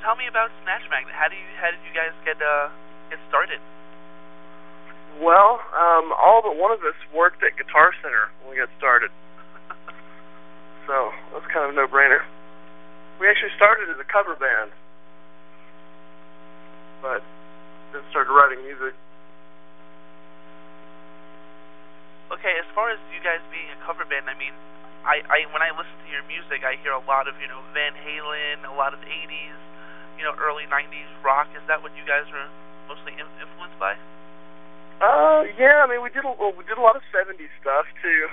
tell me about Smash Magnet. How did you guys get started? Well, all but one of us worked at Guitar Center when we got started. So, that's kind of a no-brainer. We actually started as a cover band, but then started writing music. Okay, as far as you guys being a cover band, I mean, I when I listen to your music, I hear a lot of, Van Halen, a lot of 80s, early 90s rock. Is that what you guys were mostly influenced by? Yeah, I mean, we did a lot of 70s stuff, too.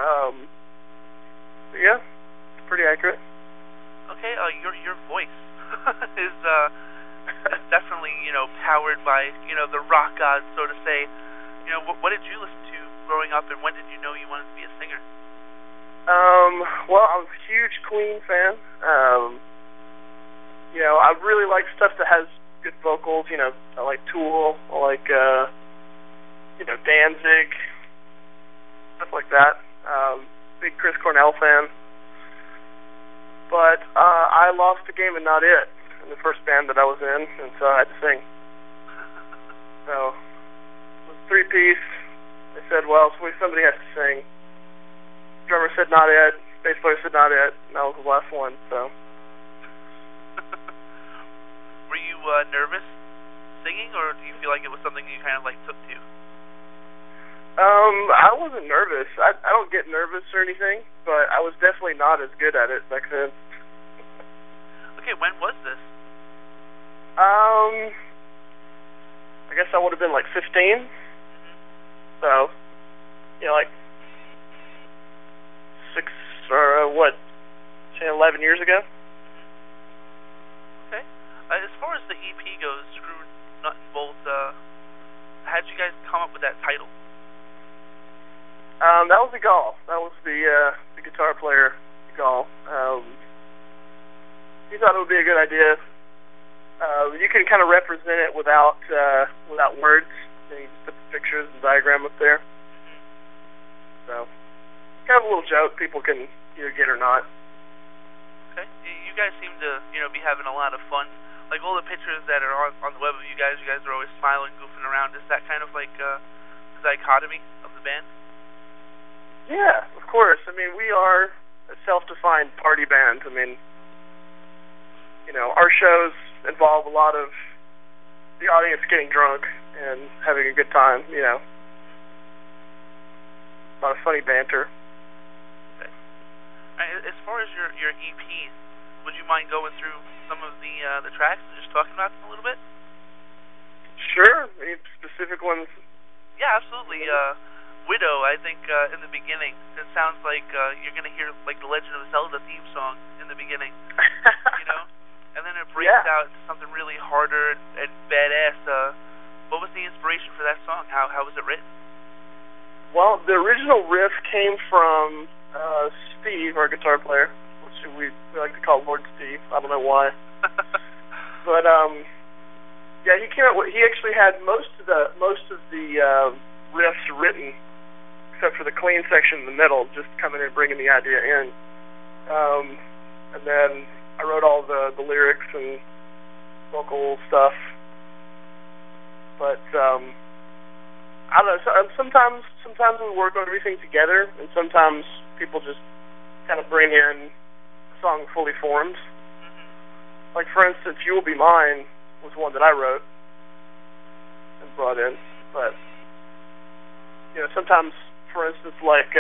Yeah, it's pretty accurate. Okay, your voice is definitely, powered by, the rock gods, so to say. What did you listen to growing up, and when did you know you wanted to be a singer? Well, I was a huge Queen fan. I really like stuff that has good vocals. I like Tool. I like, Danzig, stuff like that. Big Chris Cornell fan. But I lost the game and not it in the first band that I was in, and so I had to sing. So, it was a three-piece. They said, well, somebody has to sing. Drummer said not it, bass player said not it, and that was the last one, so. Were you nervous singing, or do you feel like it was something you kind of took to? I wasn't nervous. I don't get nervous or anything, but I was definitely not as good at it back then. Okay, when was this? I guess I would have been 15. So, 11 years ago. Okay. As far as the EP goes, Screw Nut and Bolt, how did you guys come up with that title? That was Egal. That was the guitar player, Egal. He thought it would be a good idea. You can kind of represent it without words. You just put the pictures and diagram up there. So, kind of a little joke people can either get or not. Okay. You guys seem to, be having a lot of fun. Like all the pictures that are on the web of you guys are always smiling, goofing around. Is that kind of like the dichotomy of the band? Yeah, of course. I mean, we are a self-defined party band. I mean, our shows involve a lot of the audience getting drunk and having a good time, A lot of funny banter. Okay. As far as your EP, would you mind going through some of the tracks and just talking about them a little bit? Sure. Any specific ones? Yeah, absolutely. Widow, I think, in the beginning, it sounds like you're going to hear like the Legend of Zelda theme song in the beginning, and then it breaks out into something really harder and badass. What was the inspiration for that song? How was it written? Well, the original riff came from Steve, our guitar player, which we like to call Lord Steve. I don't know why, but he came up with. He actually had most of the riffs written, except for the clean section in the middle, just coming in and bringing the idea in. And then I wrote all the lyrics and vocal stuff. But I don't know. Sometimes we work on everything together, and sometimes people just kind of bring in a song fully formed. Like for instance, "You Will Be Mine" was one that I wrote and brought in, but sometimes, for instance, like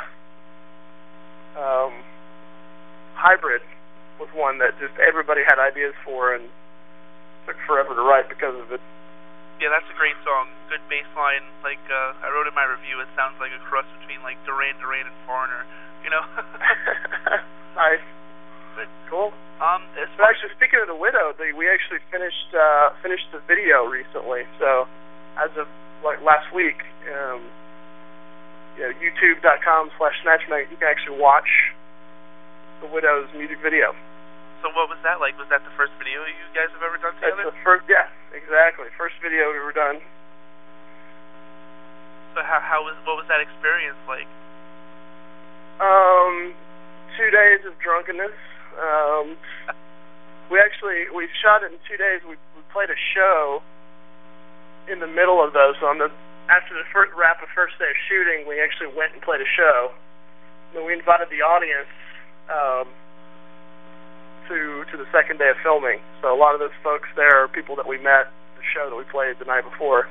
"Hybrid" was one that just everybody had ideas for and took forever to write because of it. Yeah, that's a great song. Good bass line. Like I wrote in my review, it sounds like a cross between like Duran Duran and Foreigner. Nice. But, cool. But actually, speaking of the Widow, we actually finished the video recently. So, as of last week, YouTube.com/SnatchMagnet, you can actually watch the Widow's music video. So what was that like? Was that the first video you guys have ever done together? That's the first, yeah, exactly. First video we ever done. So what was that experience like? 2 days of drunkenness. we shot it in 2 days. We played a show in the middle of those. So after the first wrap of first day of shooting, we actually went and played a show. And then we invited the audience to the second day of filming. So a lot of those folks there are people that we met at the show that we played the night before.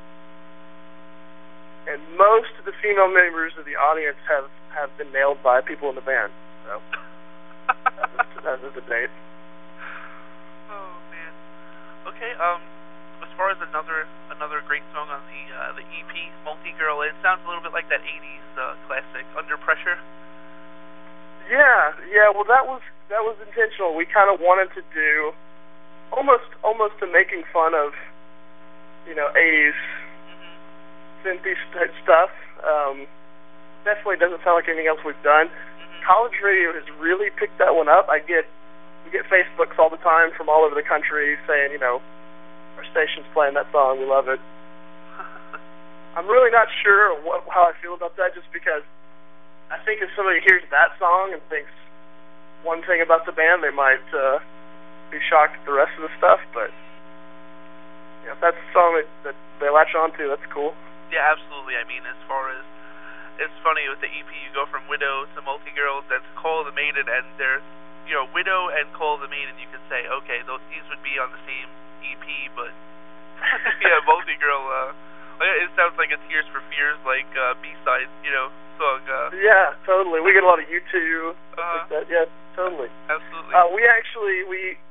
And most of the female members of the audience have been nailed by people in the band. So that is the date. Oh man. Okay. As far as another great song on the EP, Multi-Girl, it sounds a little bit like that '80s classic, Under Pressure. Yeah. Well, that was intentional. We kind of wanted to do almost to making fun of, 80s synthy stuff. Definitely doesn't sound like anything else we've done. College radio has really picked that one up. We get Facebooks all the time from all over the country saying, our station's playing that song, we love it. I'm really not sure how I feel about that, just because I think if somebody hears that song and thinks one thing about the band, they might be shocked at the rest of the stuff. But if that's the song that they latch on to, that's cool. Yeah, absolutely. I mean, as far as, it's funny with the EP, you go from Widow to Multi-Girl, that's Call of the Maiden, and there's, Widow and Call of the Maiden, you can say, okay, these would be on the same EP, but yeah, Multi-Girl, it sounds like a Tears for Fears, like, B-side, song. Yeah, totally. We get a lot of U2, like that. Yeah, totally. Absolutely. We're actually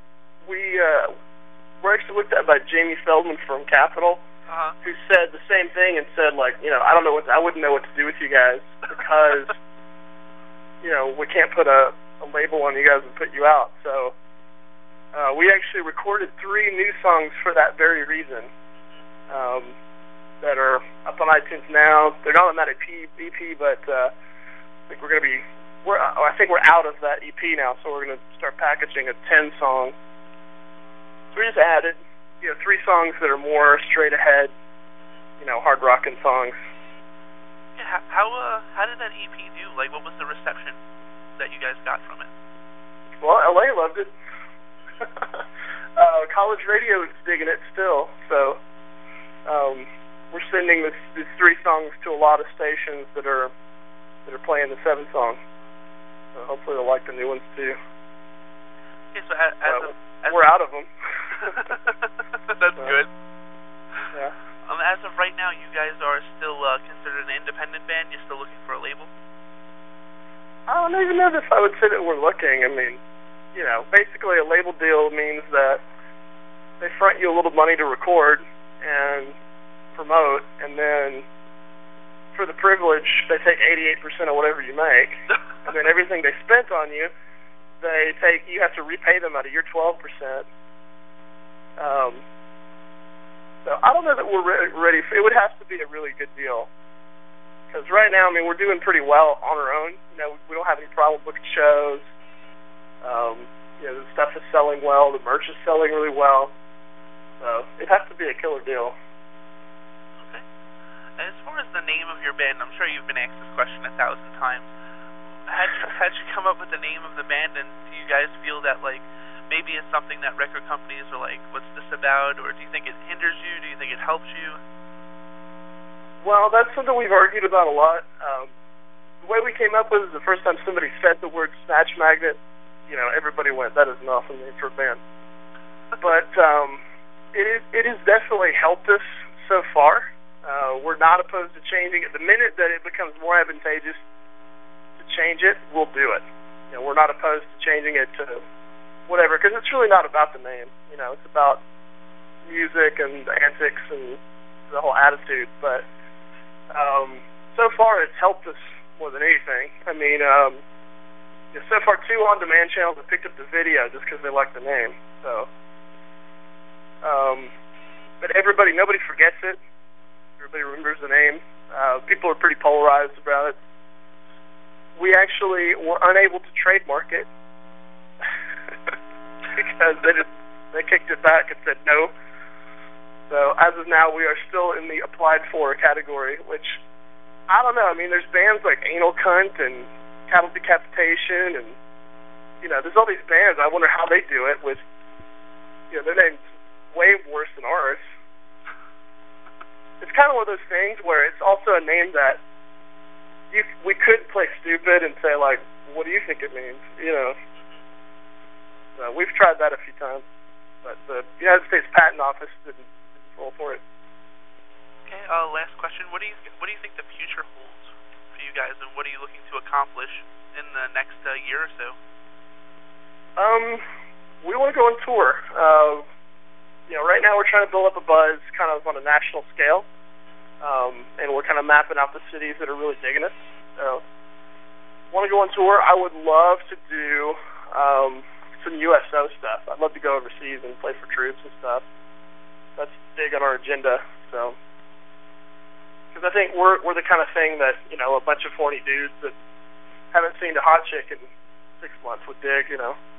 looked at by Jamie Feldman from Capitol, who said the same thing and said, like, I wouldn't know what to do with you guys because, we can't put a label on you guys and put you out. So we actually recorded 3 new songs for that very reason that are up on iTunes now. They're not on that EP, but I think we're out of that EP now, so we're going to start packaging a 10-song. So we just added 3 songs that are more straight ahead, hard rockin' songs. Yeah, how did that EP do? Like, what was the reception that you guys got from it? Well, LA loved it. College radio is digging it still. So we're sending these 3 songs to a lot of stations that are playing the 7 song. So hopefully they'll like the new ones too. Okay, so we're out of them. That's good. Yeah. As of right now, you guys are still considered an independent band? You're still looking for a label? I don't even know if I would say that we're looking. I mean, basically a label deal means that they front you a little money to record and promote, and then for the privilege, they take 88% of whatever you make, and then everything they spent on you, you have to repay them out of your 12%. So I don't know that we're ready. It would have to be a really good deal. Because right now, I mean, we're doing pretty well on our own. We don't have any problem booking shows. The stuff is selling well. The merch is selling really well. So it has to be a killer deal. Okay. As far as the name of your band, I'm sure you've been asked this question 1,000 times. How'd you come up with the name of the band, and do you guys feel that, like, maybe it's something that record companies are like, what's this about? Or do you think it hinders you? Do you think it helps you? Well, that's something we've argued about a lot. The way we came up with it is the first time somebody said the word Snatch Magnet, everybody went, that is an awesome name for a band. But it has definitely helped us so far. We're not opposed to changing it. The minute that it becomes more advantageous to change it, we'll do it. We're not opposed to changing it to whatever, because it's really not about the name. It's about music and the antics and the whole attitude. But so far it's helped us more than anything. I mean, so far 2 on-demand channels have picked up the video just because they like the name. So, but nobody forgets it. Everybody remembers the name. People are pretty polarized about it. We actually were unable to trademark it because they kicked it back and said no. So as of now, we are still in the applied for category, which I don't know. I mean, there's bands like Anal Cunt and Cattle Decapitation, and there's all these bands. I wonder how they do it with their name's way worse than ours. It's kind of one of those things where it's also a name that we could play stupid and say, like, what do you think it means? You know. We've tried that a few times, but the United States Patent Office didn't roll for it. Okay, last question. What do you think the future holds for you guys, and what are you looking to accomplish in the next year or so? We want to go on tour. Right now we're trying to build up a buzz kind of on a national scale, and we're kind of mapping out the cities that are really digging it. So, want to go on tour. I would love to do some USO stuff. I'd love to go overseas and play for troops and stuff. That's big on our agenda. So, because I think we're the kind of thing that a bunch of horny dudes that haven't seen a hot chick in 6 months would dig.